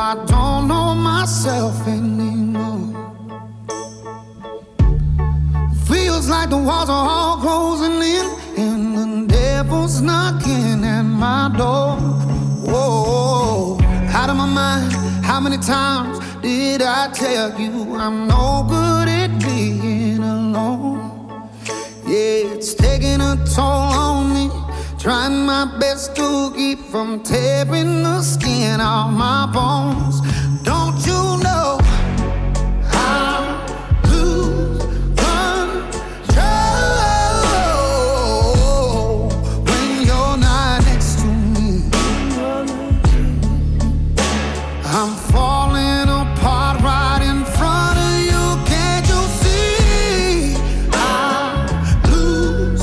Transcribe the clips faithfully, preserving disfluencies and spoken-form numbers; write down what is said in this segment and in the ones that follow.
I don't know myself anymore. Feels like the walls are all closing in, and the devil's knocking at my door. Whoa, out of my mind. How many times did I tell you I'm no good at being alone? Yeah, it's taking a toll on me, trying my best to keep from tearing the skin off my bones. Don't you know I lose control when you're not next to me? I'm falling apart right in front of you. Can't you see? I lose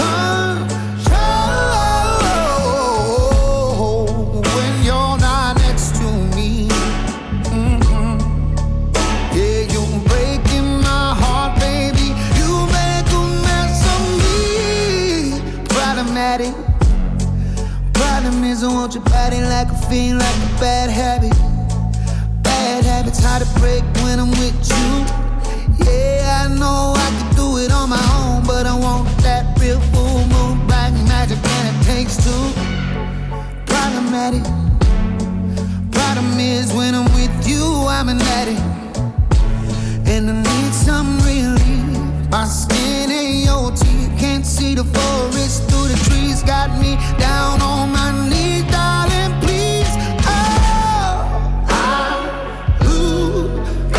control when you're not next to me. Mm-hmm. Yeah, you're breaking my heart, baby. You make a mess of me. Problematic. Problem is I want your body like a fiend, like a bad habit. Bad habits hard to break when I'm with you. Yeah, I know I could do it on my own, but I want that real full moon, black magic, and it takes two. Problematic. Problem is when I'm with you, I'm an addict, and I need some relief. My skin ain't your teeth, can't see the forest through the trees. Got me down on my knees, darling, please. Oh, I lose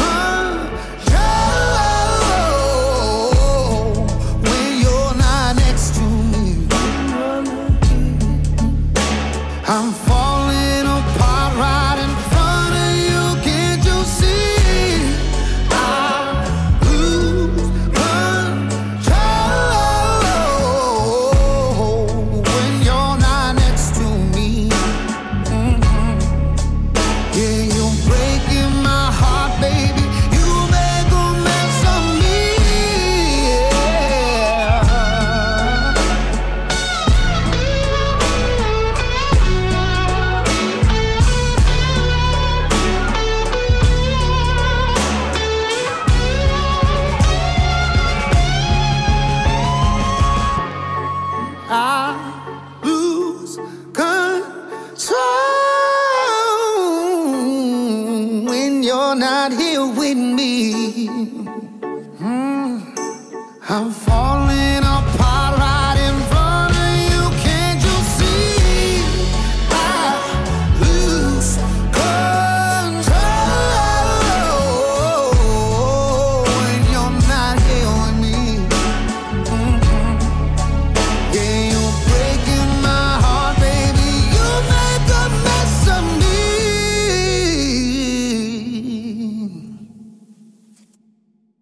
control when you're not next to me. I'm falling apart right in front of you. Can't you see? I lose control when you're not next to me. Mhm. Yeah, you're breaking my heart, baby. You make a mess of me. Yeah. I lose control when you're not here with me. Mm. I'm falling